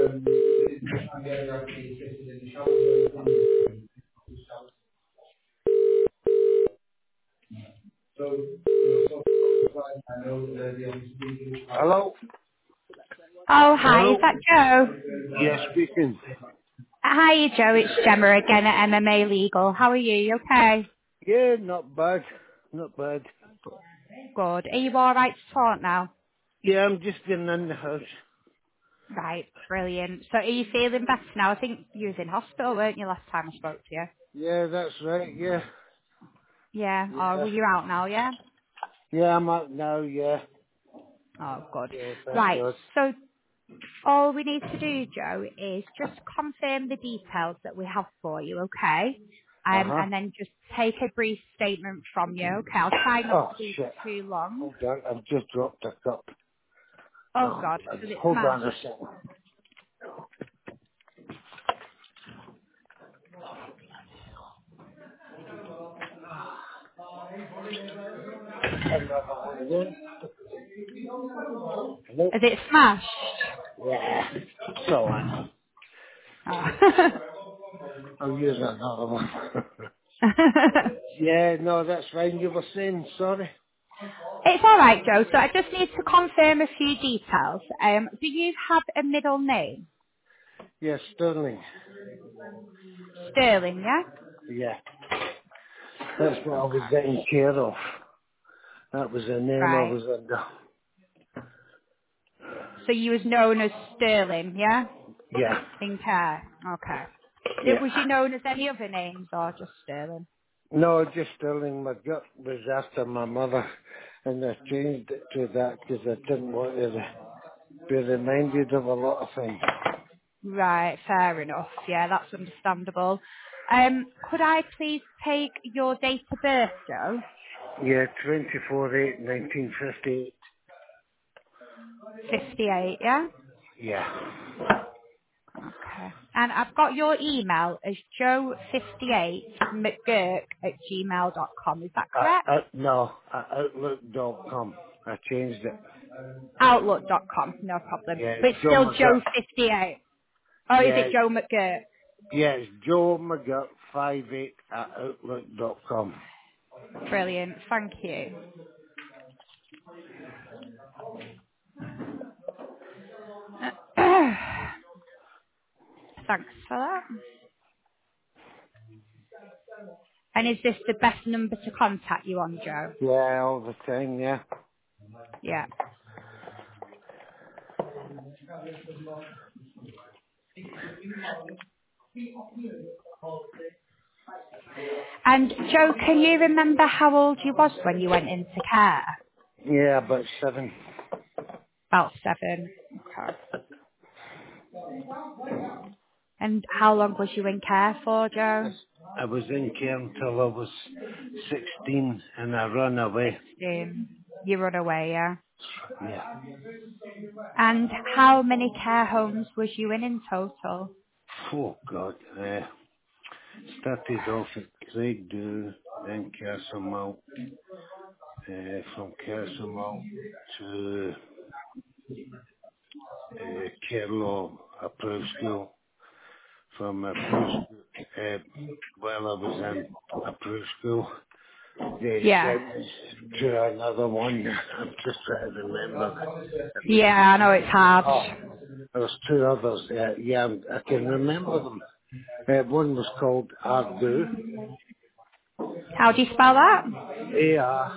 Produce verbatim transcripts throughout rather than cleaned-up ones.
Hello? Oh, hi, is Hello? that Joe? Yeah, speaking. Hi, Joe, it's Gemma again at M M A Legal. How are you? You okay? Yeah, not bad. Not bad. Good. Are you alright to talk now? Yeah, I'm just getting in the house. Right, brilliant. So are you feeling better now? I think you was in hospital, weren't you, last time I spoke to you? Yeah, that's right, yeah. Yeah, or Yeah. were you out now, yeah? Yeah, I'm out now, yeah. Oh, good. Yeah, thank Right, God. so all we need to do, Joe, is just confirm the details that we have for you, okay? Um, Uh-huh. and then just take a brief statement from you, okay? I'll try not Oh, to be shit. too long. Hold on, I've just dropped a cup. Oh, Oh, God, God. was it Hold on smashed? a second. Another one again. Hello? Is it smashed? Yeah. So on. Oh. I'll use another one. Yeah, no, that's fine. You were saying, sorry? It's all right, Joe. So I just need to confirm a few details. Um, do you have a middle name? Yeah, Sterling. Sterling, yeah? Yeah. That's what I was Okay. getting care of. That was the name I Right. was under. So you was known as Sterling, yeah? Yeah. In care. Okay. Did, was Yeah. you known as any other names or just Sterling? No, just Sterling. My gut was after my mother, and I changed it to that because I didn't want to be reminded of a lot of things. Right, fair enough. Yeah, that's understandable. Um, could I please take your date of birth, Joe? Yeah, twenty-four eight nineteen fifty-eight. fifty-eight, yeah? Yeah. Okay. And I've got your email as joe fifty-eight mcgurk at gmail dot com. Is that Uh, correct? uh, no, uh, outlook dot com. I changed it. outlook dot com. No problem. Yeah, But it's it's Joe still McGutt. joe fifty-eight. Oh, is Yeah, it Joe McGurk? yeah, it's Joe McGutt five eight at outlook dot com. Brilliant. Thank you. Thanks for that. And is this the best number to contact you on, Joe? Yeah, all the time, yeah. Yeah. And Joe, can you remember how old you was when you went into care? Yeah, about seven. About seven. Okay. And how long was you in care for, Joe? I was in care until I was sixteen and I ran away. sixteen. You run away, yeah? Yeah. And how many care homes was you in in total? Oh God. Uh, started off at Craigdue, then Castlemount, uh, from Castlemount to uh, Carlow, approved school. From approved school, uh, while I was in approved school, they Yeah. sent me to another one. I'm just trying to remember. Yeah, I know it's hard. Oh, there was two others. Uh, yeah, I can remember them. Uh, one was called Ardu, How do you spell that? A R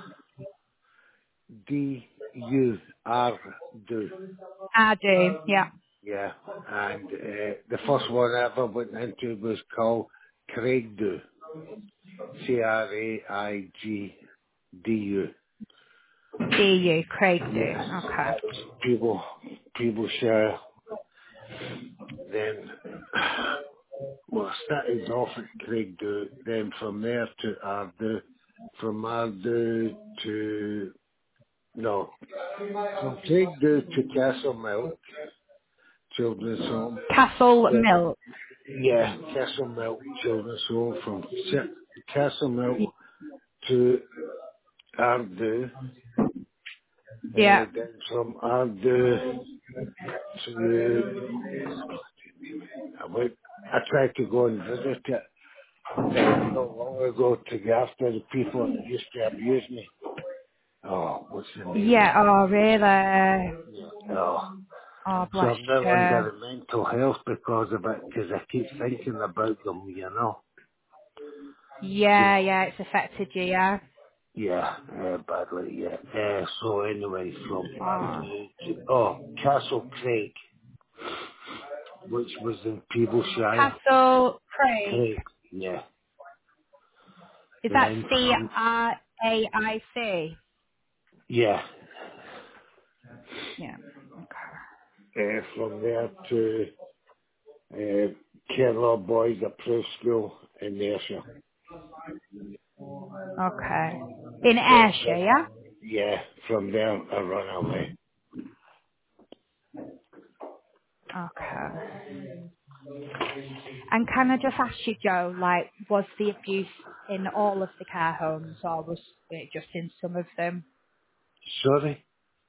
D U, Ardu. I do, yeah. Yeah, and uh, the first one I ever went into was called Craigdu, C R A I G D U. Do you, Craig do. Yes, Okay. that was people, people share. Then, well, I started off at Craigdu, then from there to Ardu, from Ardu to, no, from Craigdu to Castlemilk Children's Home. Castle Then, Milk. yeah, Castlemilk Children's Home, from Ch- Castlemilk to Ardu, uh, Yeah. then from Ardu to, I went, I tried to go and visit it uh, not long ago to go after the people that used to abuse me. Oh, what's the name of Yeah, it? oh really? Yeah. Oh. Oh So bless I'm now you. under mental health because of it, because I keep thinking about them, you know. You Yeah, know. yeah, it's affected you, yeah? Yeah, uh, badly, yeah. Uh, so anyway, from Oh. to, to, oh, Castle Craig, which was in Peebleshire. Castle Craig. Craig, yeah. Is And that then C from, R A I C? yeah, Yeah. Okay. uh, from there to uh, Kerala Boys Approved School in Ayrshire. Okay. In But Ayrshire, from, yeah? yeah, from there I run away. Okay. And can I just ask you, Joe, like, was the abuse in all of the care homes or was it just in some of them? Sorry?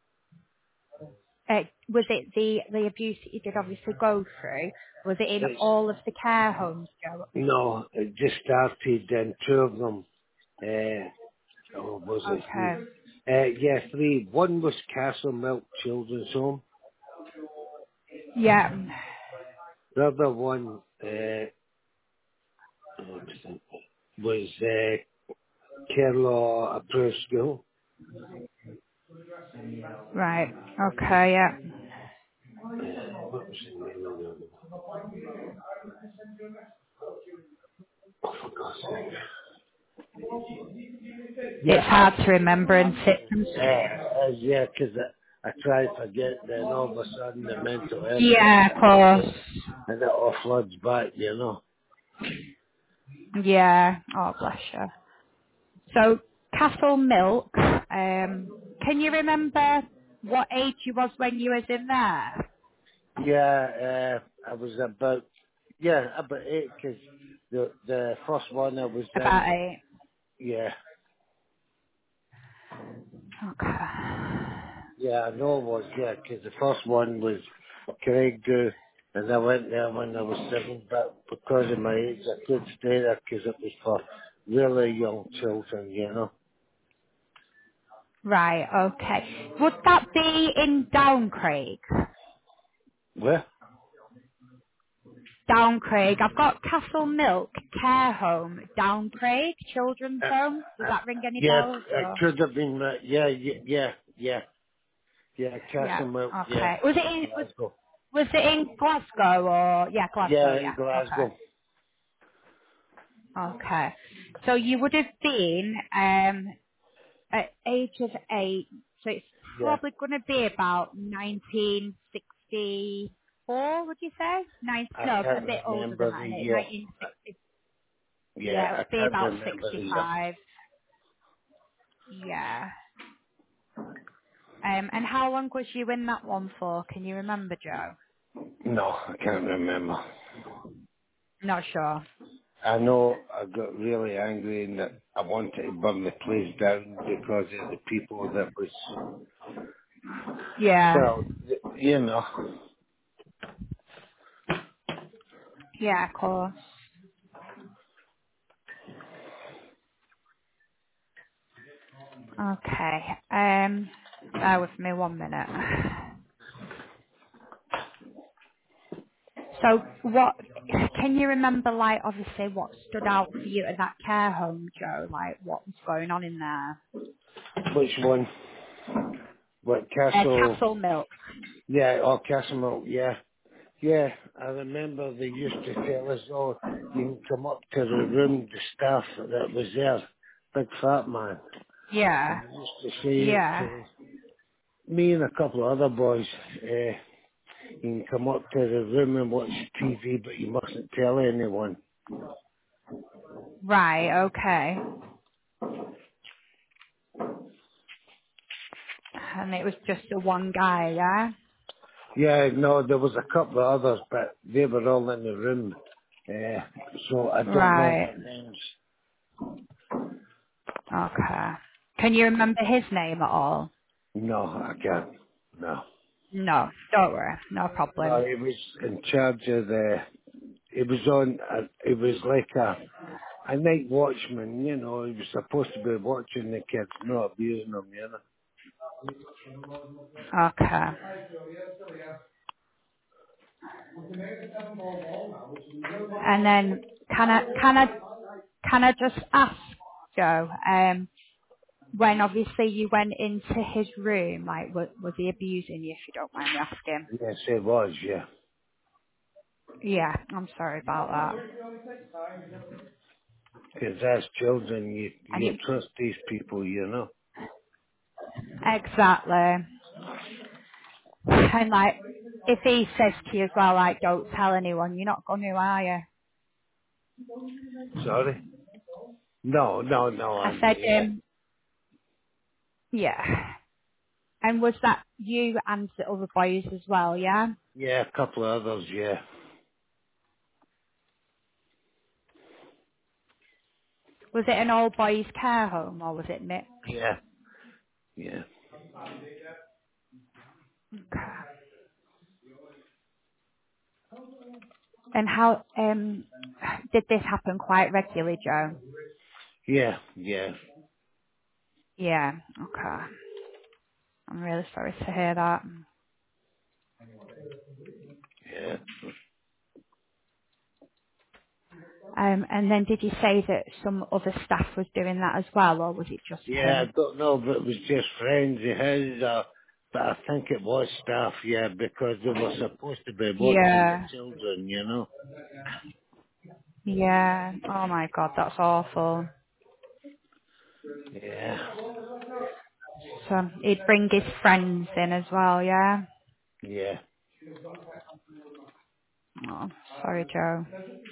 Uh, was it the, the abuse that you did obviously go through? Was it in It's, all of the care homes, Joe? no, it just started and two of them, uh, or was it three? Okay. Uh, yeah, three. One was Castle Milk Children's Home. Yeah. The other one uh, was uh, Kerala Approved School. Right. Okay, yeah. Uh, what was the name of the other one? Oh, for God's sake. It's Yeah, hard to remember and symptoms. uh, uh, yeah, because I, I try to forget, then all of a sudden the mental health kicks Yeah, of in and it, course. and it all floods back, you know. Yeah. Oh, bless you. So, Castle Milk, um, can you remember what age you was when you was in there? Yeah, uh, I was about, yeah, about eight, because the, the first one I was in, About eight. yeah, Okay. yeah, I know it was, yeah, because the first one was Craig Goo, and I went there when I was seven, but because of my age, I could stay there because it was for really young children, you know. Right, okay. Would that be in Downcraig? Where? Downcraig. I've got Castle Milk Care Home, Downcraig Children's Uh, Home. Does uh, that ring any yeah, bells it or? could have been, uh, yeah, yeah, yeah, yeah, yeah, Yeah, Castlemilk, yeah, okay. Was it in, was, Glasgow. was it in Glasgow or, yeah, Glasgow, Yeah, in yeah, Glasgow. okay. Okay. So you would have been, um, at age of eight, so it's Yeah, probably going to be about nineteen sixty-four, would you say? Nine, I no, a can't bit older than remember the that, year. nineteen sixty. Yeah, Yeah, it I would be can't about remember the year. sixty-five. Yeah. Um, and how long was you in that one for? Can you remember, Joe? No, I can't remember. Not sure. I know I got really angry and that I wanted to burn the place down because of the people that was, Yeah. well, th- you know. Yeah, of course. Okay. Um, bear with me one minute. So what, can you remember, like, obviously what stood out for you at that care home, Joe? Like, what was going on in there? Which one? What, Uh, Castle? Castle Milk. Yeah, oh, Castle, yeah. Yeah, I remember they used to tell us, oh, you can come up to the room, the staff that was there, big fat man. Yeah. And they used to say Yeah. to me and a couple of other boys, uh, you can come up to the room and watch T V, but you mustn't tell anyone. Right, okay. And it was just the one guy, yeah? Yeah, no, there was a couple of others, but they were all in the room. Uh, so I don't know Right. their names. Okay. Can you remember his name at all? No, I can't. No. No, don't worry, no No, problem. he was in charge of the, he was on, a, he was like a, a night watchman, you know, he was supposed to be watching the kids, not abusing them, you know. Okay. And then can I can I can I just ask Joe, um, when obviously you went into his room, like was, was he abusing you? If you don't mind me asking. Yes, it was, yeah. Yeah, I'm sorry about that. Because as children, you, And you you trust these people, you know. exactly. And like, if he says to you as well, like, don't tell anyone, you're not going to, are you? Sorry? No, no, no, I I'm, said, yeah. um, yeah. And was that you and the other boys as well, yeah? Yeah, a couple of others, yeah. Was it an all boys care home or was it mixed? Yeah, yeah. Okay. And how, um, did this happen quite regularly, Joe? Yeah, yeah, Yeah, okay. I'm really sorry to hear that. yeah. Um, and then did you say that some other staff was doing that as well, or was it just Yeah, I him? don't know if it was just friends of his, uh, but I think it was staff, yeah, because they were supposed to be watching the Yeah, children, you know. yeah. Oh my God, that's awful. Yeah, So he'd bring his friends in as well, yeah? yeah, Oh, sorry, Joe.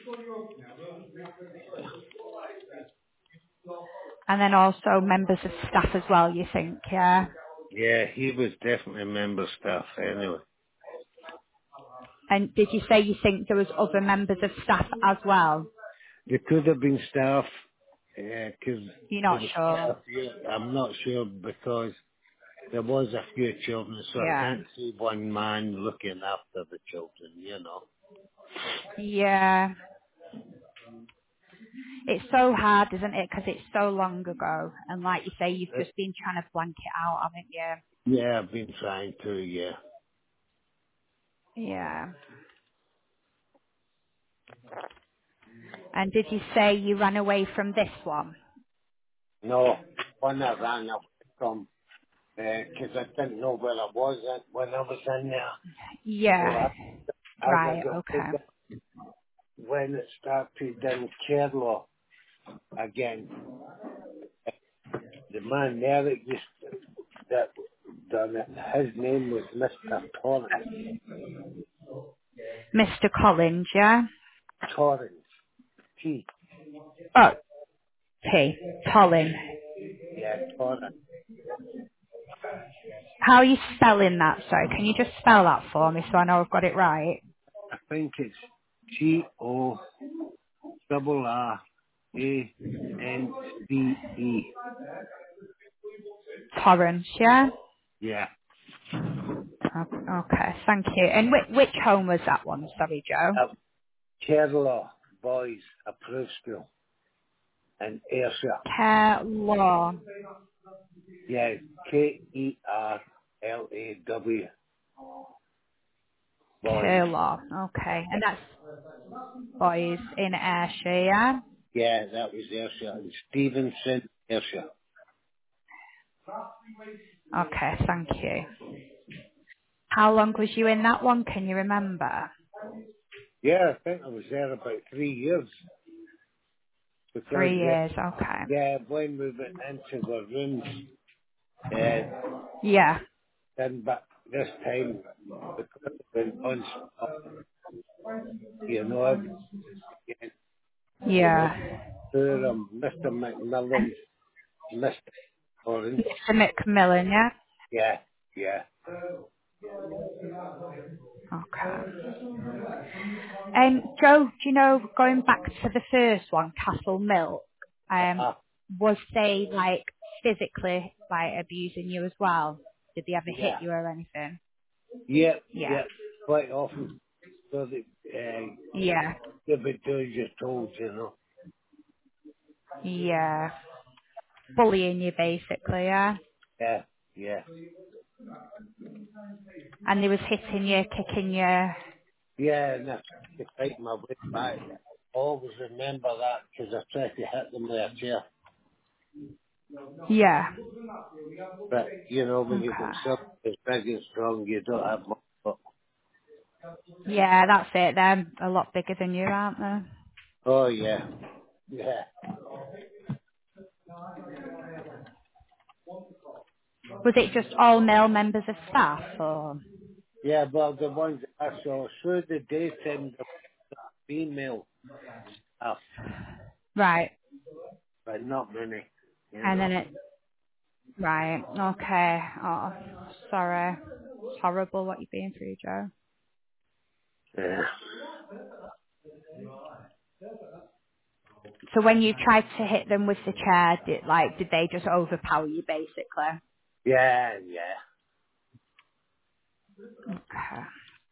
And then also members of staff as well, you think, yeah? yeah, he was definitely a member staff anyway. And did you say you think there was other members of staff as well? There could have been staff, yeah, because You're there not was quite sure? a few, I'm not sure because there was a few children, so I Yeah. can't see one man looking after the children, you know. Yeah. It's so hard, isn't it? Because it's so long ago. And like you say, you've Uh, just been trying to blank it out, haven't you? Yeah, I've been trying to, yeah. Yeah. And did you say you ran away from this one? No, when I ran up from, because I didn't know where I was at when I was in there. So Yeah. I, as I Right, got okay. bigger, when it started in Kerala again, the man there that used that done it, his name was Mister Torrance. Mister Collins, yeah? Torrance. T. Oh, T. Tollin. Yeah, Torrance. How are you spelling that? Sorry, can you just spell that for me so I know I've got it right? I think it's T O double R A N C E. Torrance, yeah? Yeah. O- Okay, thank you. And which, which home was that one? Sorry, Joe. Uh, Kerala Boys Approved School in Ayrshire. Care Law. Yeah, K E R L A W Boys. Care Law. Okay, and that's boys in Ayrshire, yeah? Yeah, that was Ayrshire. And Stevenson, Ayrshire. Okay, thank you. How long was you in that one? Can you remember? Yeah, I think I was there about three years because, Three uh, years, okay. yeah, when we went into the rooms, uh, Yeah, then but this time because it went on stop, you know, every, there was yeah. two of them, Mister McMillan, Mister Orange. Mister McMillan, yeah? Yeah, yeah. Okay. Um, Joe, do you know, going back to the first one, Castle Milk, um, Uh-huh. was they like physically like abusing you as well? Did they ever hit Yeah. you or anything? Yeah, Yeah. yeah, quite often. So that uh, Yeah. if it does, you're told, you know. Yeah. Bullying you basically, yeah. Yeah, yeah. And they was hitting you, kicking you. Yeah, and I tried to fight my way back. I always remember that because I tried to hit them with a chair. Yeah. But, you know, when you've got Okay. something as big and strong, you don't have much. But, Yeah, that's it. They're a lot bigger than you, aren't they? oh, yeah, yeah. Was it just all male members of staff or? Yeah, well, the ones I saw through the daytime, the female stuff, Right. but not many, you And know. then it, right. Okay. Oh, sorry. It's horrible what you've been through, Joe. Yeah. So when you tried to hit them with the chair, did, like, did they just overpower you basically? Yeah, yeah. Okay.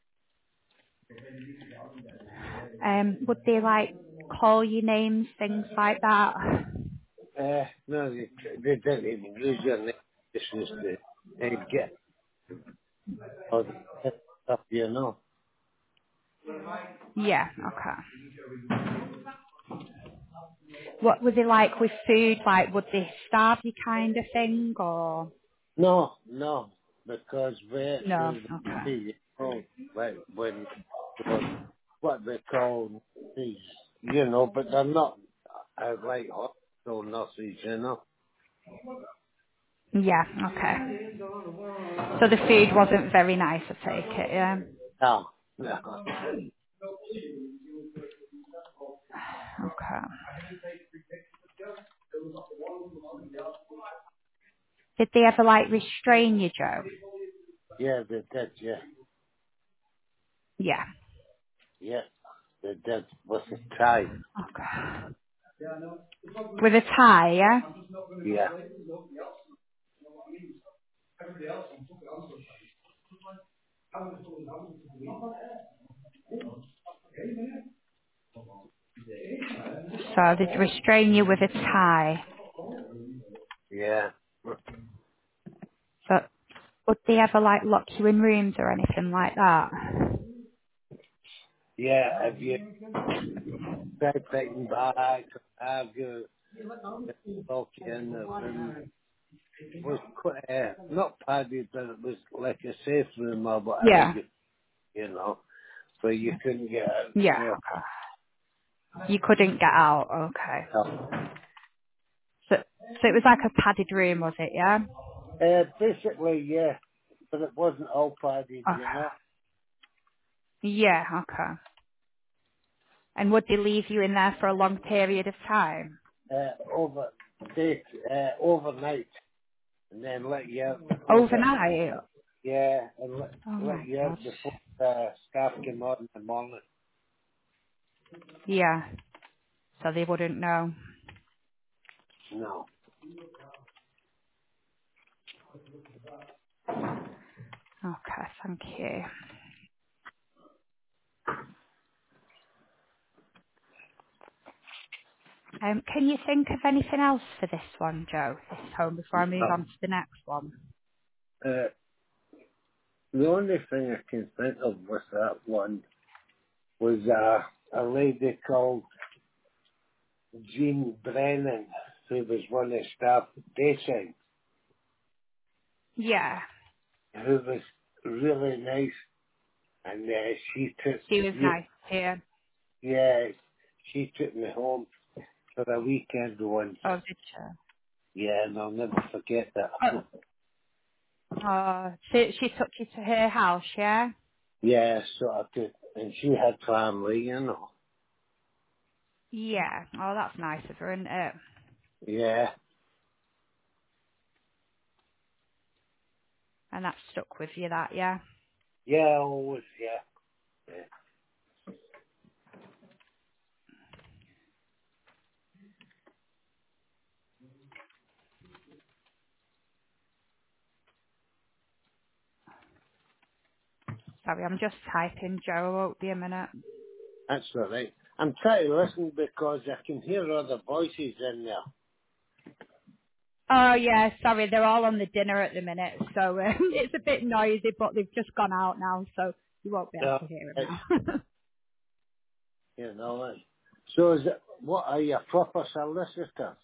Um, would they like call you names, things like that? Uh, no, they, they didn't even use your name. It's just the, they get all the stuff, you know. Yeah, okay. What was it like with food? Like, would they starve you kind of thing, or? No, no, because we're No, through the, okay. you know, like when was what they call these, you know, but they're not uh, like hospital nurses, you know. Yeah, okay. So the food wasn't very nice, I take it, yeah? No, no. Okay. Did they ever like restrain you, Joe? Yeah, they did, yeah, Yeah. yeah, they did with the tie. Okay. With a tie, yeah? Yeah, So they'd restrain you with a tie. yeah, So would they ever like lock you in rooms or anything like that? yeah. If you try fighting back, have you talk in the room was quite uh, not padded, but it was like a safe room or whatever Yeah. you you know, so you couldn't get out. Yeah. So Okay. You couldn't get out. Okay. uh, So so it was like a padded room, was it? Yeah. uh, basically, yeah, but it wasn't all padded, you know. Okay. Yeah. Okay. And would they leave you in there for a long period of time? Uh, over day, uh, overnight, and then let you out before the Overnight? yeah, and let Oh let my you god. out before the staff came on in the morning. Yeah. So they wouldn't know. No, Okay. Thank you. Um, can you think of anything else for this one, Joe? This home before I move no. on to the next one. Uh, the only thing I can think of with that one was uh, a lady called Jean Brennan, who was one of the staff dating, Yeah. who was really nice, and uh, she took, She was yeah, nice here. yeah, she took me home for a weekend once. Oh, did she? Yeah, and I'll never forget that. Oh, oh, she, she took you to her house, yeah? Yeah, so I could, and she had family, you know. Yeah. Oh, that's nice of her, isn't it? Yeah, And that stuck with you, that, yeah? yeah, always, yeah, yeah, Sorry, I'm just typing, Joe. I won't be a minute. That's all right. I'm trying to listen because I can hear other voices in there. Oh yeah, sorry, they're all on the dinner at the minute, so um, it's a bit noisy, but they've just gone out now, so you won't be able Yeah, to hear them it's, now. you know. It's, so is it, what are you, proper solicitors?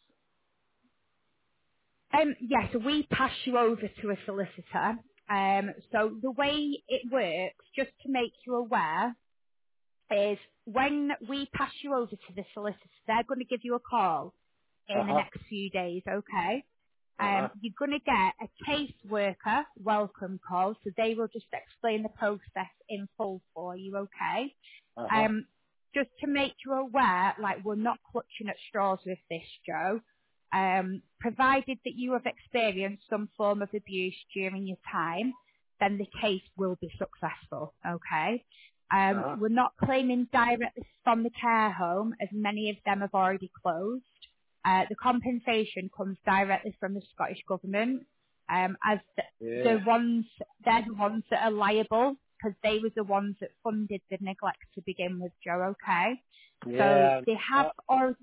um, yeah, so we pass you over to a solicitor. Um, so the way it works, just to make you aware, is when we pass you over to the solicitor, they're going to give you a call in the Uh-huh, next few days, okay? uh-huh, Um, you're going to get a caseworker welcome call, so they will just explain the process in full for you, okay? uh-huh. Um, just to make you aware, like we're not clutching at straws with this, Joe. Um, provided that you have experienced some form of abuse during your time, then the case will be successful, okay? Um, Uh-huh. we're not claiming directly from the care home, as many of them have already closed. Uh, the compensation comes directly from the Scottish Government, um, as the, Yeah. the ones, they're the ones that are liable, because they were the ones that funded the neglect to begin with, Joe, okay? So Yeah. they have Uh, already,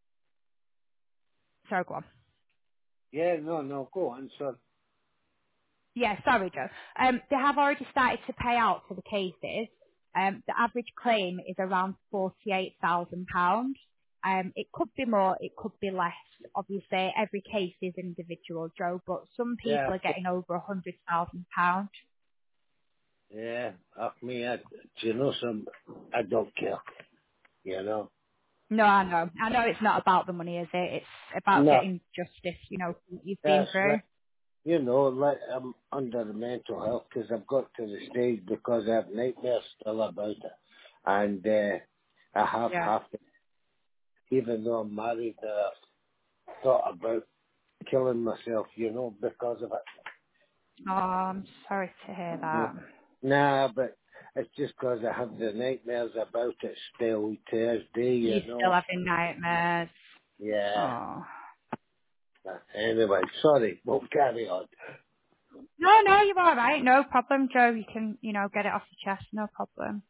sorry, go on. yeah, no, no, go on, sir. Yeah, sorry, Joe. Um, they have already started to pay out for the cases. Um, the average claim is around forty-eight thousand pounds. Um, it could be more, it could be less. Obviously, every case is individual, Joe, but some Yeah, people are getting over one hundred thousand pounds. yeah, off me, I, do you know some, I don't care, you know. No, I know. I know it's not about the money, is it? It's about No, getting justice, you know, what you've been that's through. like, you know, like I'm under the mental health because I've got to the stage because I have nightmares still about it. And uh, I have Yeah. half, even though I'm married, uh, thought about killing myself, you know, because of it. Oh, I'm sorry to hear Mm. that. Nah, but it's just because I have the nightmares about it still Thursday, You you still know. having nightmares. Yeah. Oh. But anyway, sorry, we'll carry on. No, no, you're all right. No problem, Joe. You can, you know, get it off your chest. No problem.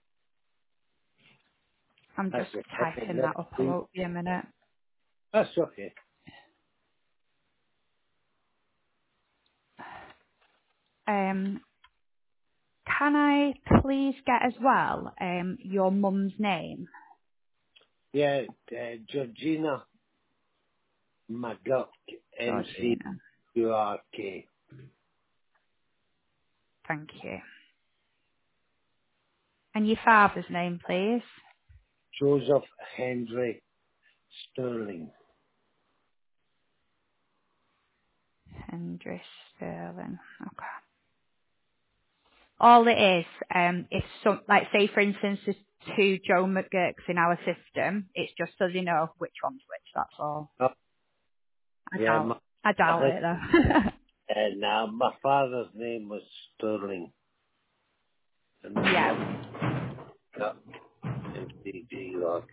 I'm That's just it. I can typing never that up. I see. won't be a minute. That's okay. Um, can I please get as well um your mum's name? Yeah, uh, Georgina McGurk, M C Georgina. U R K. Thank you. And your father's name, please. Joseph Henry Sterling. Henry Sterling. Okay. All it is, um, if some, like say for instance, there's two Joe McGurks in our system, it's just so they know which one's which. That's all. Oh, I yeah, my, doubt. I doubt uh, it though. now my father's name was Sterling, and my mother, Yeah. yeah, M C G U R K.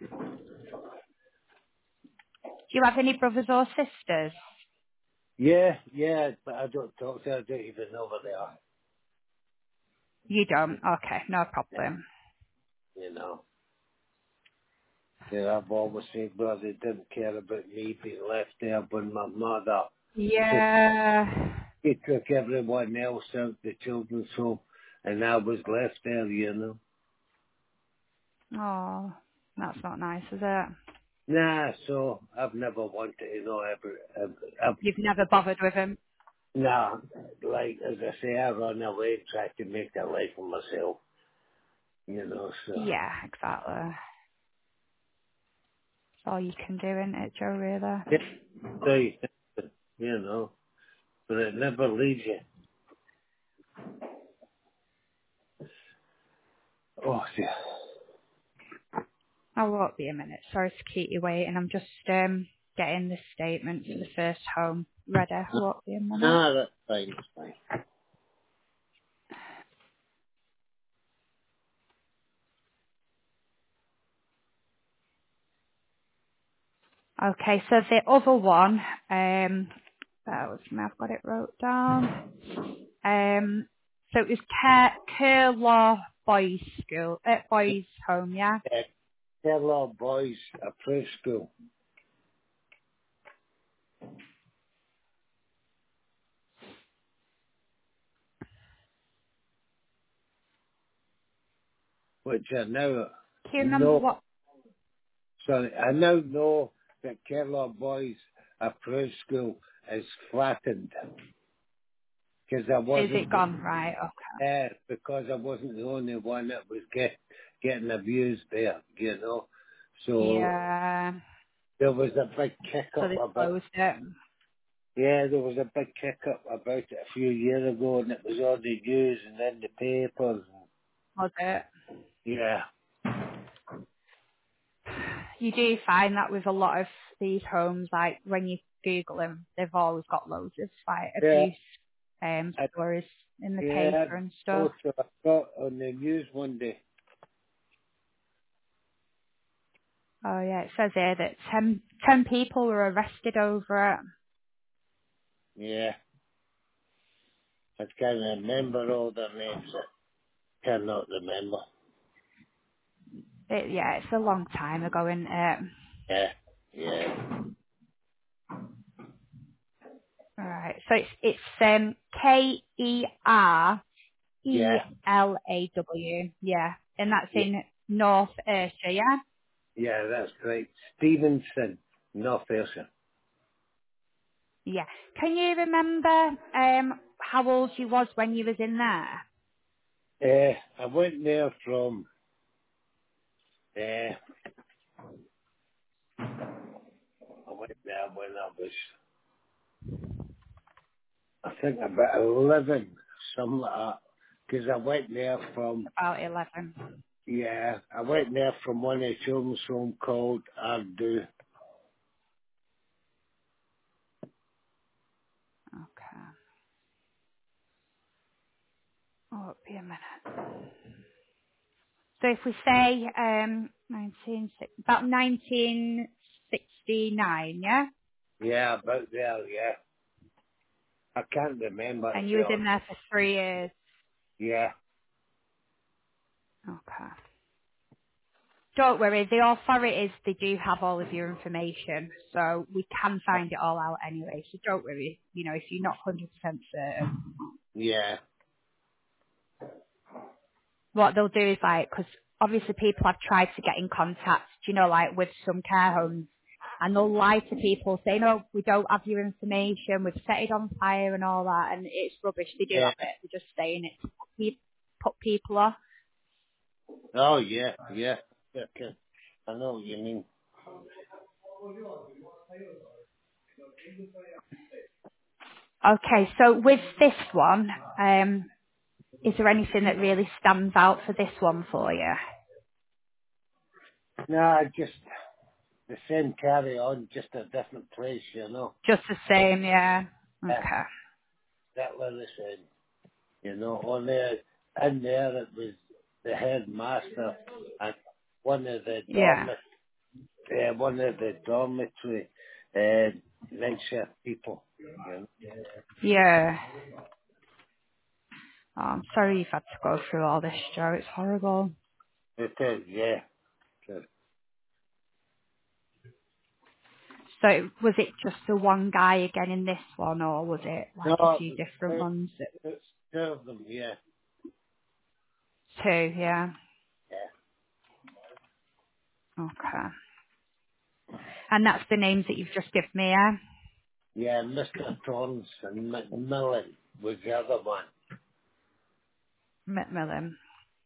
Do you have any brothers or sisters? Yeah, yeah, but I don't talk to. I don't even know where they are. You don't? Okay, no Yeah, problem. you know. Yeah, I've always said, well, they didn't care about me being left there when my mother took, Yeah. he took everyone else out the children's home, and I was left there, you know. Oh, that's not nice, is it? Nah, so I've never wanted to know ever, ever, I've, You've never bothered with him? nah, like, as I say, I run away, try to make a life for myself, you know, so. Yeah, exactly. That's all you can do, isn't it, Joe, really? Yeah, so you think, you know, but it never leaves you. Oh, dear. I won't be a minute. Sorry to keep you waiting. I'm just um getting the statement for the first home ready. I won't be a minute. Nah, that's fine, it's fine. Okay, so the other one, um, that was me. I've got it wrote down. Um, so it was Care, Care Law boys' school, uh, boys' home, yeah? Uh, Carlisle Boys Approved School, which I now Can you remember know, what, sorry, I now know that Carlisle Boys Approved School is flattened because I is wasn't it gone? Right, okay. there, because I wasn't the only one that was get, getting abused there, you know. So Yeah, there was a big kick so up they about, closed it, yeah, there was a big kick up about it a few years ago, and it was on the news and in the papers. was it? Yeah, You do find that with a lot of these homes, like when you Google them, they've always got loads of like yeah, abuse um, I, stories in the yeah. paper and stuff. Also, I got on the news one day. Oh yeah, it says here that ten, ten people were arrested over it. Yeah, I can't remember all their names. I cannot remember. it. Yeah, it's a long time ago, isn't it? Yeah, yeah, Alright, so it's, it's um, K E R E yeah, L A W, yeah, and that's yeah, in North Ayrshire, yeah? yeah. That's right. Stevenson, North Ayrshire. Yeah. Can you remember um, how old you was when you was in there? Uh, I went there from. Uh, I went there when I was, I think about eleven, something like that. Because I went there from, About eleven. yeah, I went there from one of the children's home called Ardu. Okay. Oh, it'll be a minute. So if we say um, nineteen, about nineteen sixty-nine, yeah? Yeah, about there, yeah. I can't remember, to And be you was honest. in there for three years. Yeah, Okay. Don't worry, the authorities, they do have all of your information, so we can find it all out anyway, so don't worry, you know, if you're not one hundred percent certain. yeah, What they'll do is like, because obviously people have tried to get in contact, you know, like with some care homes, and they'll lie to people saying, oh, we don't have your information, we've set it on fire and all that, and it's rubbish, they do yeah. have it, they're just saying it to put pe- put people off. Oh, yeah, yeah. Okay. I know what you mean. Okay, so with this one, um, is there anything that really stands out for this one for you? Nah, just the same carry on, just a different place, you know. Just the same, yeah. Yeah, Okay. that was the same. You know, on there, in there it was the headmaster and one of the Yeah. dormit, uh, one of the dormitory uh, night shift people. You know, Yeah. Oh, I'm sorry you've had to go through all this, Joe. It's horrible. it is, yeah. So, So was it just the one guy again in this one, or was it like a no, few it different was ones? it's two of them, yeah, Two, yeah. yeah, Okay. And that's the names that you've just given me, yeah? yeah. Mister Torrance and Macmillan was the other one. Macmillan.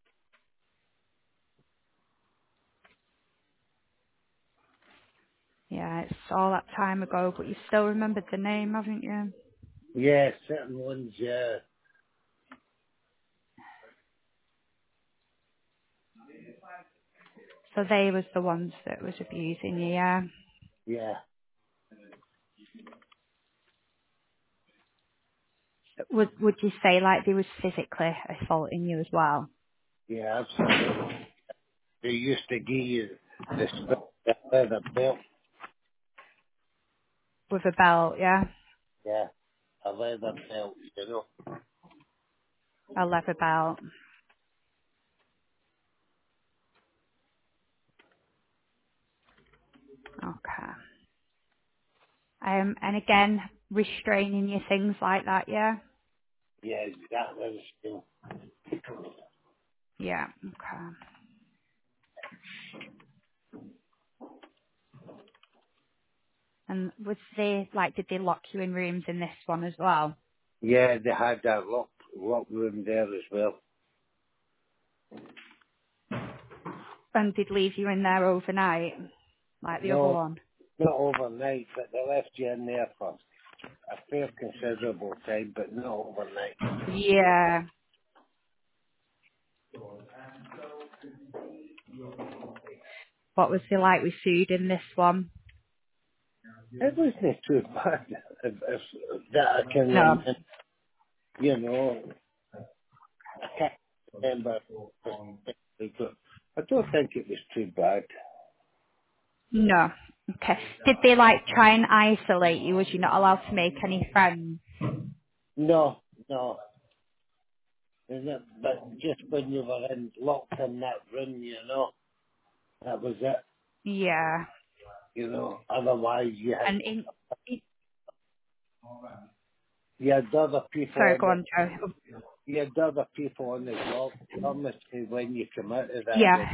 Yeah, it's all that time ago, but you still remembered the name, haven't you? Yeah, certain ones, yeah, So they was the ones that was abusing you, yeah? yeah, Would Would you say like they was physically assaulting you as well? yeah, absolutely. They used to give you the sp- the leather belt, With a belt, yeah? yeah, a leather belt, you know. A leather belt. Okay. Um, and again, restraining you, things like that, yeah? Yeah, that was still. Yeah, okay. And was they, like, did they lock you in rooms in this one as well? Yeah, they had that lock, lock room there as well. And did leave you in there overnight, like the other No, one? not overnight, but they left you in there for a fair considerable time, but not overnight. Yeah. What was it like with food in this one? It wasn't too bad, if, if that I can No. remember, you know. I can't remember specifically, but I don't think it was too bad. No. Okay. Did they, like, try and isolate you? Was you not allowed to make any friends? No, no. And that, but just when you were in, locked in that room, you know, that was it. Yeah. You know, otherwise you had And in, in you had other people sorry, on go the on, Joe. you had other people on the job obviously when you come out of that room. Yeah.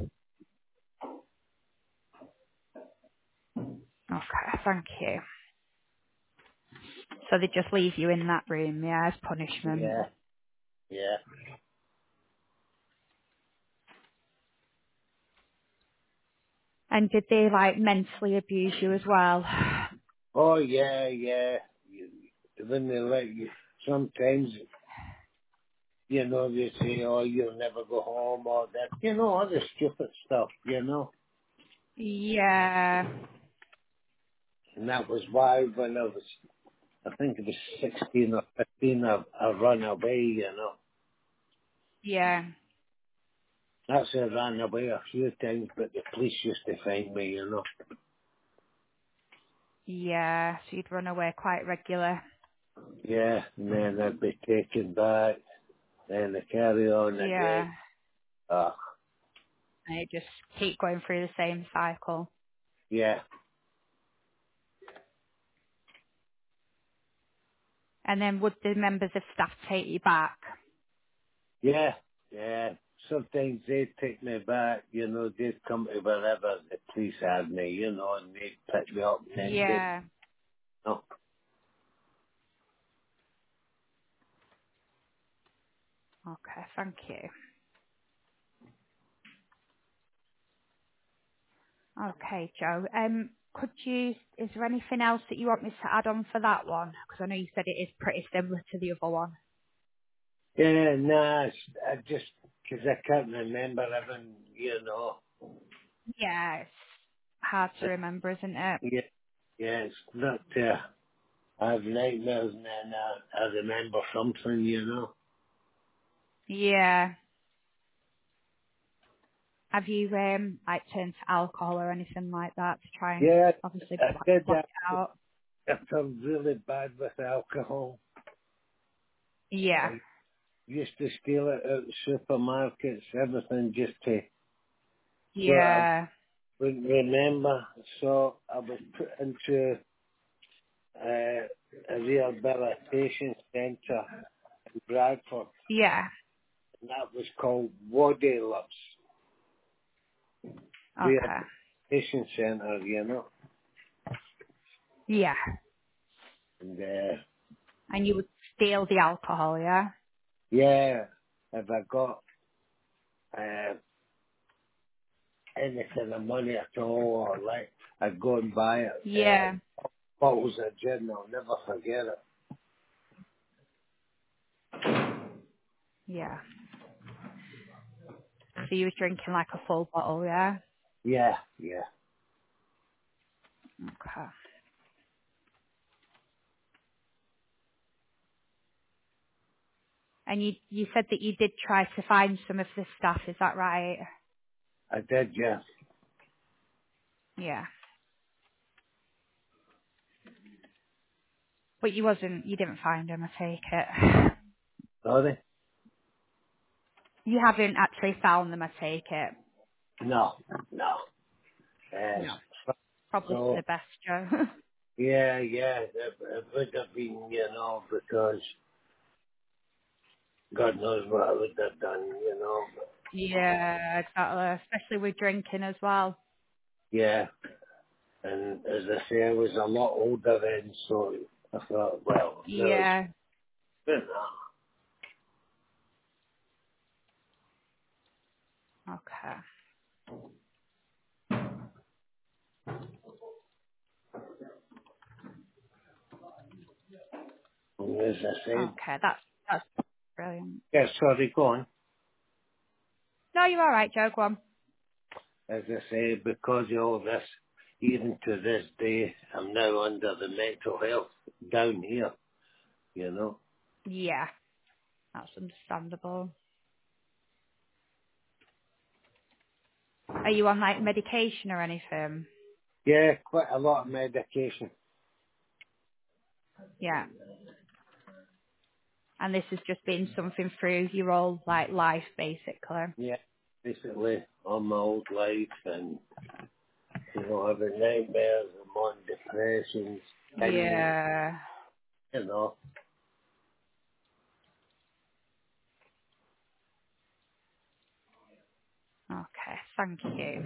Okay, thank you. So they just leave you in that room, yeah, as punishment. Yeah, yeah. And did they, like, mentally abuse you as well? Oh yeah, yeah. You, when they let you, sometimes you know they say, "Oh, you'll never go home," or that, you know, all the stupid stuff, you know. Yeah. And that was why when I was, I think it was sixteen or fifteen, I, I run away, you know. Yeah. That's I ran away a few times, but the police used to find me, you know. Yeah. So you'd run away quite regular. Yeah, and then I'd be taken back, and they carry on again. Yeah. Uh, And you just keep going through the same cycle. yeah, And then would the members of staff take you back? yeah, yeah. Sometimes they'd take me back, you know, they'd come to wherever the police had me, you know, and they'd pick me up and then they'd, Yeah. no, Okay, thank you. Okay, Joe. Um, could you, is there anything else that you want me to add on for that one? Because I know you said it is pretty similar to the other one. yeah, nah, it's, I just, cause I can't remember even, you know, Yeah, it's hard to remember, isn't it? yeah, yeah, it's not, uh, I have nightmares and then I, I remember something, you know. Yeah. Have you um like turned to alcohol or anything like that to try and Yeah, obviously I block, did block that. it out? I'm really bad with alcohol. Yeah. I used to steal it at supermarkets, everything just to, so I Yeah. wouldn't remember. So I was put into uh, a rehabilitation centre in Bradford, Yeah. and that was called Wadi Lips Okay. Rehabilitation Centre, you know. Yeah. And uh, And you would steal the alcohol, yeah? yeah, if I got uh, anything of money at all, or like, I'd go and buy it. Uh, Yeah. bottles of gin, I'll never forget it. Yeah. So you were drinking like a full bottle, yeah? Yeah, yeah. Okay. And you you said that you did try to find some of the stuff, is that right? I did, yeah. Yeah. But you wasn't, you didn't find them, I take it. Sorry? You haven't actually found them, I take it. No, no. No. Uh, probably for So, the best, Joe. yeah, yeah, it, it would have been, you know, because God knows what I would have done, you know. Yeah, exactly. Especially with drinking as well. Yeah, and as I say, I was a lot older then, so I thought, well, no, it's Yeah. good enough. Okay. And as I said, Okay. That's that's brilliant. yeah, sorry, go on. No, you're all right, Joe. Go on. As I say, because of all this, even to this day, I'm now under the mental health down here, you know. Yeah, that's understandable. Are you on like medication or anything? Yeah, quite a lot of medication. Yeah. And this has just been something through your whole like life, basically. Yeah, basically on my old life and, you know, having nightmares, I'm on depressions, and, Yeah. you know. Okay. Thank you.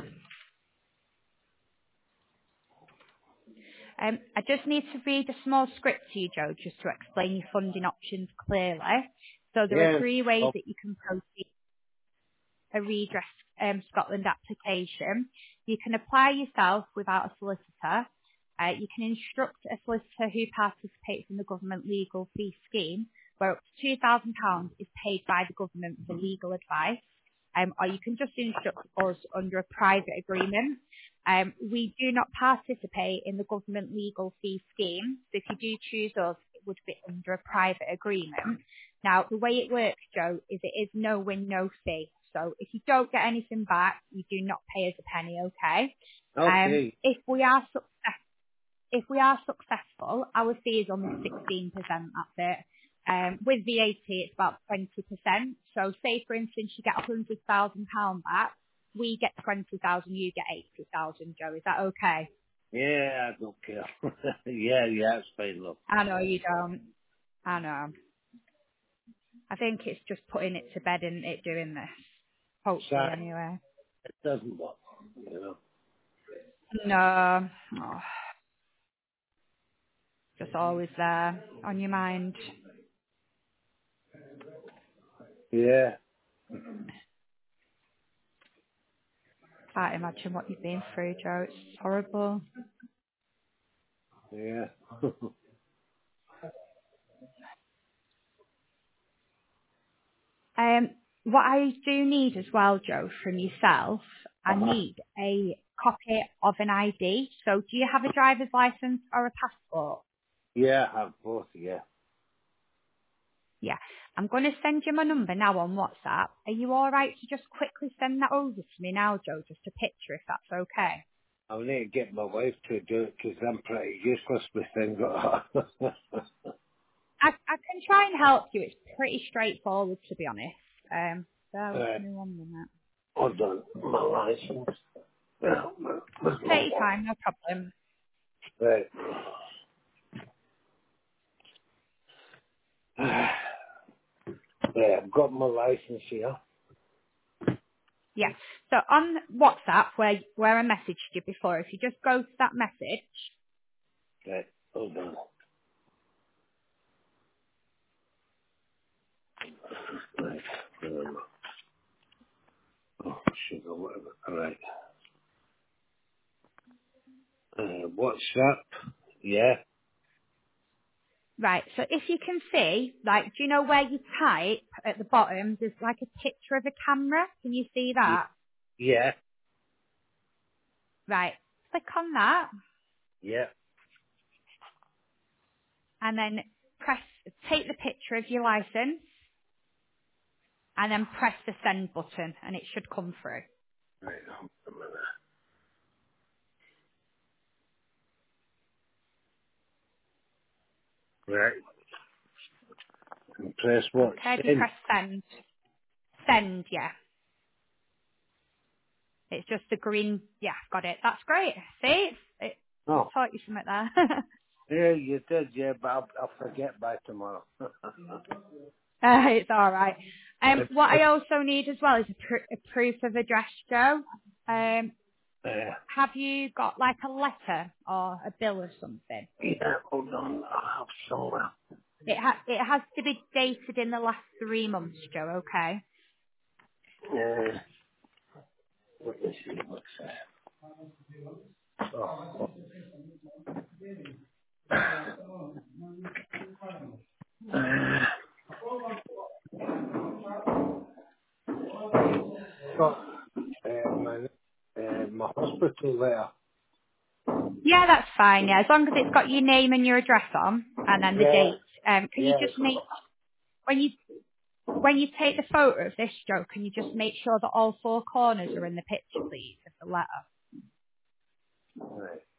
Um, I just need to read a small script to you, Joe, just to explain your funding options clearly. So there are Yeah, three ways oh, that you can proceed a redress um, Scotland application. You can apply yourself without a solicitor. Uh, you can instruct a solicitor who participates in the government legal fee scheme, where up to two thousand pounds is paid by the government for legal advice. Um, or you can just instruct us under a private agreement. Um, we do not participate in the government legal fee scheme, so if you do choose us, it would be under a private agreement. Now, the way it works, Joe, is it is no win, no fee. So if you don't get anything back, you do not pay us a penny, okay? Um, okay. if we are success, if we are successful, our fee is only sixteen percent. That's it. Um, with V A T, it's about twenty percent. So say, for instance, you get one hundred thousand pounds back, we get twenty thousand, you get eighty thousand, Joe. Is that okay? Yeah, I don't care. yeah, yeah, it's fine, look. I know you don't. I know. I think it's just putting it to bed and it doing this. Hopefully, Sad, anyway. it doesn't work, you know. No. Oh, just always there on your mind. Yeah, Can't imagine what you've been through, Joe. It's horrible. yeah. Um, what I do need as well, Joe, from yourself, I uh-huh. need a copy of an I D. So do you have a driver's license or a passport? Yeah, I have both, yeah. Yeah. I'm going to send you my number now on WhatsApp. Are you all right to just quickly send that over to me now, Joe? Just a picture, if that's okay. I'll need to get my wife to do it because I'm pretty useless with things like that. I, I can try and help you. It's pretty straightforward, to be honest. Um, bear with Right, me one minute. hold on, my license. Yeah, where's my Take your time, no problem. Right. Yeah, I've got my license here. Yeah. So on WhatsApp, where where I messaged you before, if you just go to that message, Right, hold on. Right, um, oh, sugar, whatever. Right. Uh, WhatsApp, yeah, right. So if you can see, like, do you know where you type at the bottom? There's like a picture of a camera. Can you see y- that? yeah, Right. Click on that, yeah. and then press take the picture of your license, and then press the send button, and it should come through. Right, hold on a minute. Right, and press what? Okay. If you Send. press send, send, yeah. It's just the green. Yeah, got it. That's great. See, it's, it, No. Taught you something there. Yeah, you did, yeah, but I'll, I'll forget by tomorrow. Uh, it's all right. Um, what I also need as well is a, pr- a proof of address, Joe. Um, Yeah. have you got like a letter or a bill or something? Yeah, hold on. I'll have somewhere. It, ha- it has to be dated in the last three months, Joe, okay? Yeah. Let me see what's that. Oh, oh. Uh, got uh, my, uh, my hospital letter. Yeah, that's fine, yeah. As long as it's got your name and your address on and then the Yeah, date. Um, can you yeah, just make, when you when you take the photo of this, Joe, can you just make sure that all four corners are in the picture, please, of the letter? right.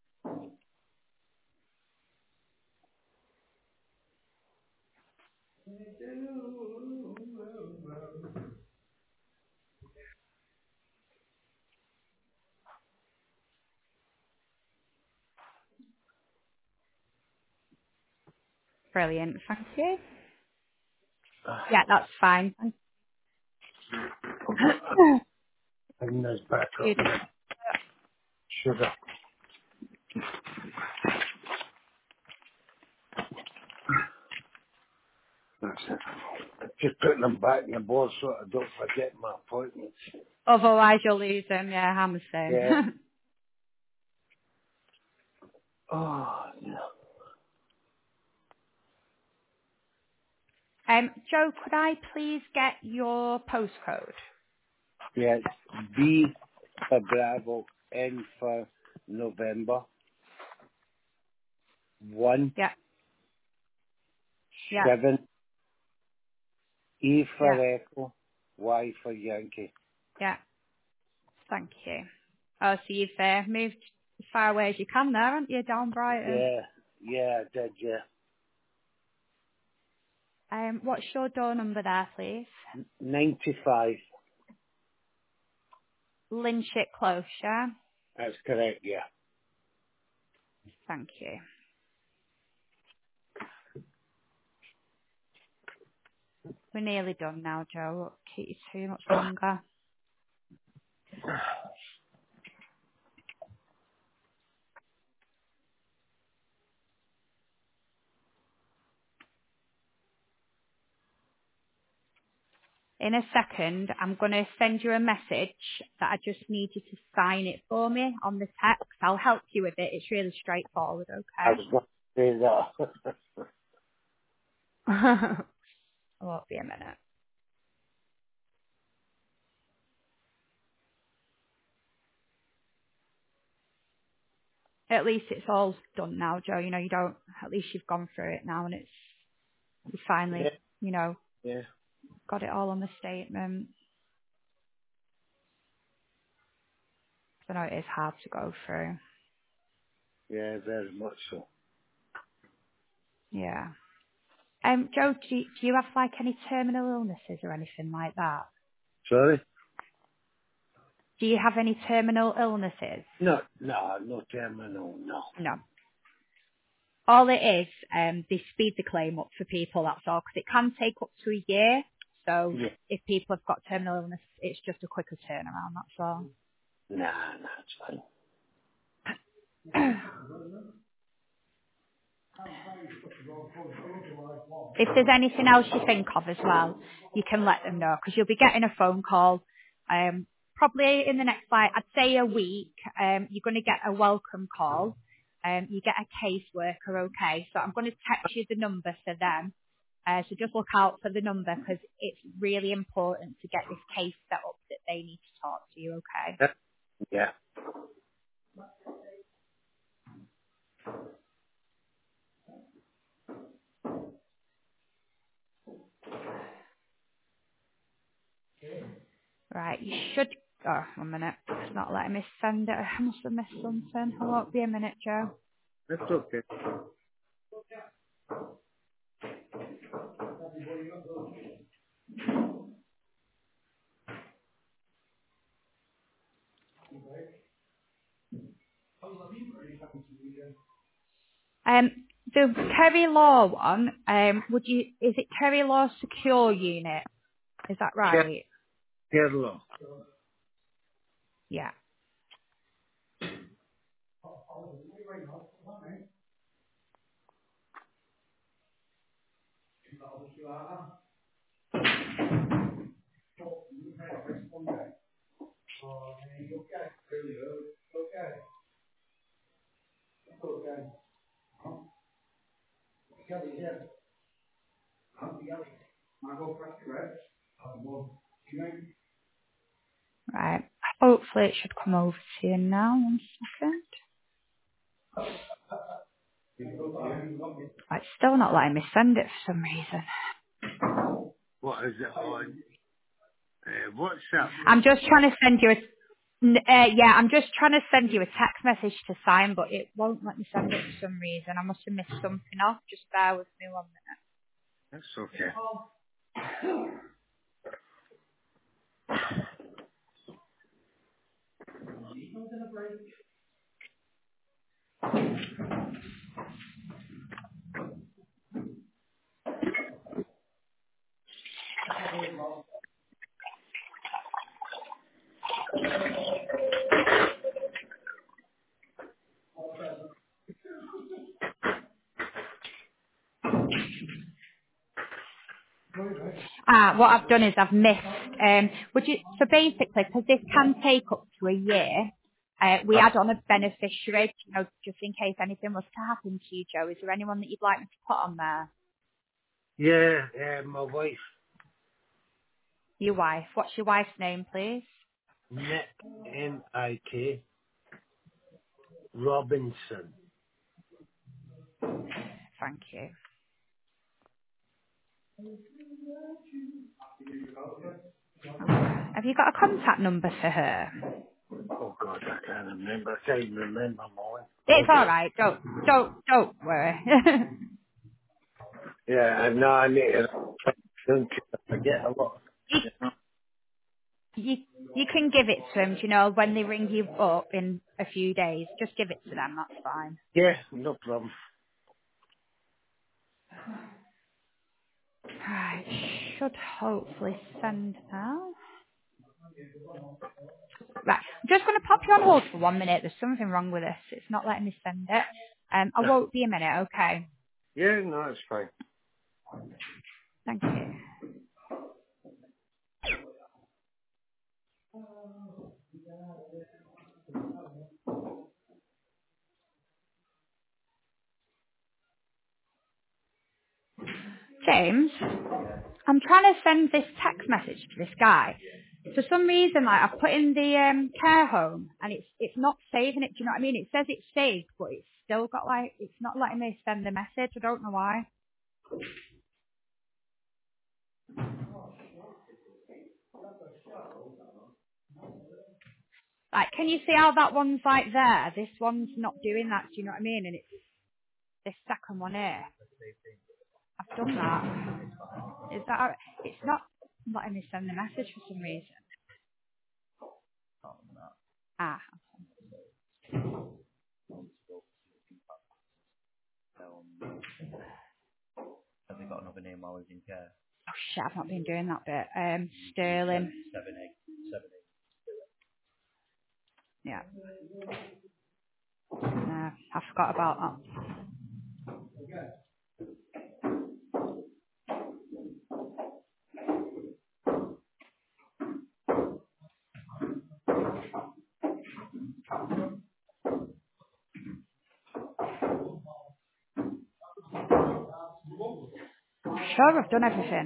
Brilliant, thank you. Yeah, that's fine. And there's back up Excuse me. my sugar. That's it. Just putting them back in the board so I don't forget my appointments. Otherwise you'll lose them, yeah, I'm the same. Yeah. Oh, yeah. um, Joe, could I please get your postcode? Yeah, B for Bravo, N for November, one, Yeah, yeah, seven, E yeah, for Echo, Y for Yankee. yeah, thank you. Oh, so you've uh, moved as far away as you can there, haven't you, down Brighton? Yeah, yeah, I did, yeah. Um, what's your door number there, please? ninety-five, Lynshit Close, yeah? that's correct, yeah. Thank you. We're nearly done now, Joe. Won't keep you too much longer. In a second, I'm going to send you a message that I just need you to sign it for me on the text. I'll help you with it. It's really straightforward, I okay? was going to say that. It won't be a minute. At least it's all done now, Joe. You know, you don't, at least you've gone through it now and it's, you yeah, finally, you know, yeah, got it all on the statement. I know it is hard to go through. yeah, very much so. Yeah. Um, Joe, do you, do you have like any terminal illnesses or anything like that? Sorry? Do you have any terminal illnesses? No, no, no terminal, no. No. All it is, um, they speed the claim up for people, that's all, because it can take up to a year. So Yeah, if people have got terminal illness, it's just a quicker turnaround, that's all. nah, nah, it's fine. If there's anything else you think of as well, you can let them know, because you'll be getting a phone call, um, probably in the next, like, I'd say a week. Um, you're going to get a welcome call. Um, you get a caseworker, okay? So I'm going to text you the number for them. Uh, so just look out for the number because it's really important to get this case set up that they need to talk to you, okay? Yeah, Right, you should, oh, one minute. It's not letting me send it. I must have missed something. I won't be a minute, Joe. that's okay. Um, the Kerry Law one, um, would you, is it Kerry Law Secure Unit? Is that Ke- right? Kerala. Yeah. Right. Hopefully it should come over to you now. One second. It's still not letting me send it for some reason. What is it on? Uh, WhatsApp. I'm just trying to send you a, n- uh, yeah, I'm just trying to send you a text message to sign, but it won't let me send it for some reason. I must have missed something off. Just bear with me one minute. That's okay. Ah, what I've done is I've missed. Um, would you? So basically, because this can take up to a year, uh, we Uh, add on a beneficiary, you know, just in case anything was to happen to you, Joe. Is there anyone that you'd like me to put on there? yeah, uh, my wife, Your wife. What's your wife's name, please? Nick, N I K, Robinson. Thank you. Have you got a contact number for her? Oh God, I can't remember. I can't remember mine. It's Hold all on. right. Don't don't don't worry. Yeah, and now I need to don't you forget a lot. you, you you can give it to them. You know, when they ring you up in a few days, just give it to them. That's fine. Yeah, no problem. Right, should hopefully send now. Right, I'm just going to pop you on hold for one minute. There's something wrong with this. It's not letting me send it. Um, I Yeah, won't be a minute. Okay. yeah, no, it's fine. Thank you. James, I'm trying to send this text message to this guy. For some reason, like I've put in the um, care home, and it's it's not saving it. Do you know what I mean? It says it's saved, but it's still got like it's not letting me send the message. I don't know why. Like, can you see how that one's like there? This one's not doing that. Do you know what I mean? And it's this second one here. I've done that. Is that? It's not letting me send the message for some reason. Ah, oh shit! I've not been doing that bit. Um, Sterling. Yeah. No, I forgot about that. Sure, I've done everything.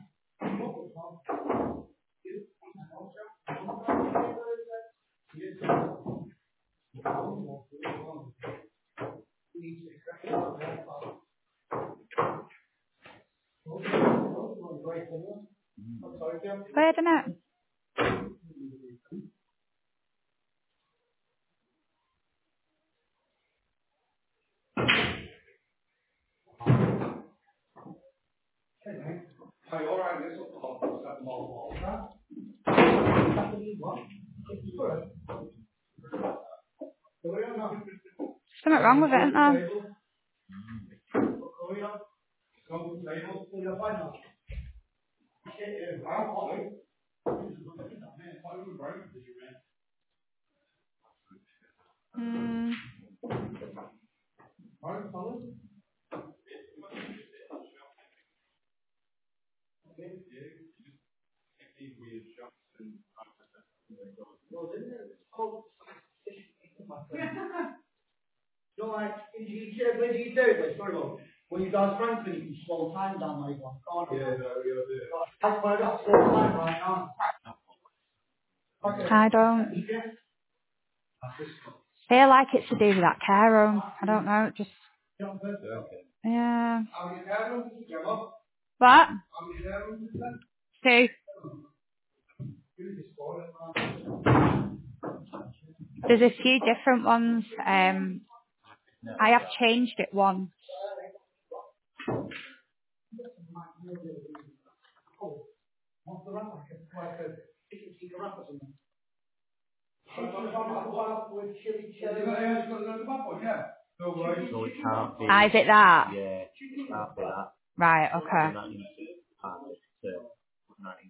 Wait a minute. Something wrong with it, isn't there? Hmm. So like, did you, where do you do this? Sorry, look. When you guys Franklin, you can slow time down like one, can't you? Yeah, no, yeah, yeah. That's why I got slow time right now. Okay. I don't feel like it's to do with that care home. I don't know. Just yeah. What? Two. There's a few different ones. Um, I have changed it once. So it can't be. Ah, is it that? Yeah, it can't be that. Right. So Okay. that needs to pass it to nine.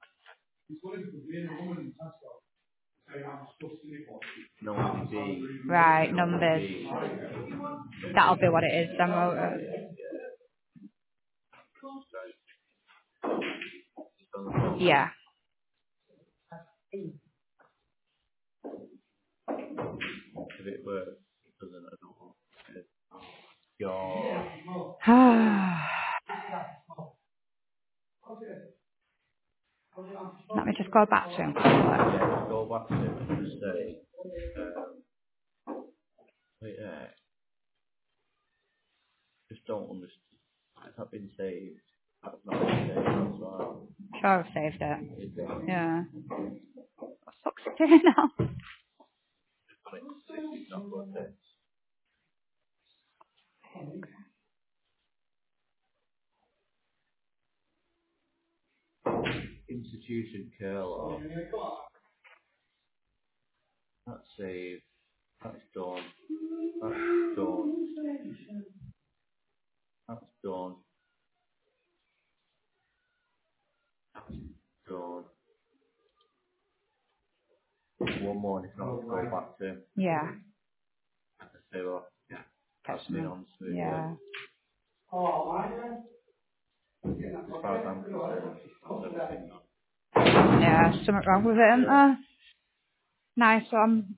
No, it'd be. Right. No, it'd Numbers. be. That'll be what it is. Then won't it? Yeah. If it works, it doesn't at all. Your. Let me just go back to him. Yeah, go back to it and just say. Um, wait, yeah, just don't understand. It's not been saved. That's not been saved as well. Sure, I've saved it. Is it? Yeah. What the fuck's it doing now? But it's, it's not worth it. Institution curl. That's saved. That's done. That's done. That's done. Done. One more, and if not, go back to him. Yeah. And say, well, yeah, that's been Definitely. on smoothly. Yeah. As far as I'm concerned, that's everything. Yeah. Something wrong with it, isn't there? Nice one.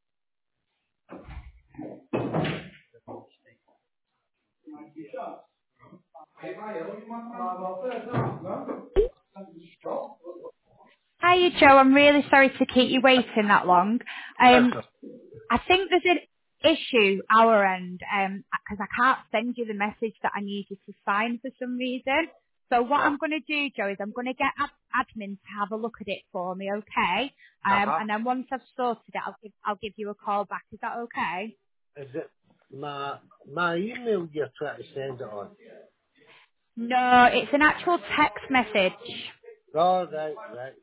Hiya, Joe. I'm really sorry to keep you waiting that long. That's Um, a, I think there's an issue our end um, because I can't send you the message that I need you to sign for some reason. So what no. I'm going to do, Joe, is I'm going to get ad- admin to have a look at it for me, okay? Um, Uh-huh. and then once I've sorted it, I'll give I'll give you a call back. Is that okay? Is it my, my email you're trying to send it on? No, it's an actual text message. Oh, right, right.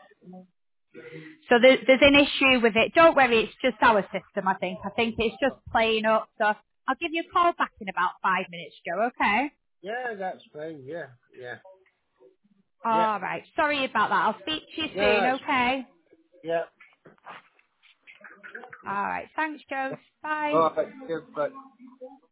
So there, there's an issue with it. Don't worry, it's just our system, I think. I think it's just playing up. So I'll give you a call back in about five minutes, Joe, okay? Yeah, that's fine. Yeah, yeah, yeah. All right. Sorry about that. I'll speak to you No, soon, that's, okay? yeah. All right. Thanks, Joe. Bye. All right, yeah, but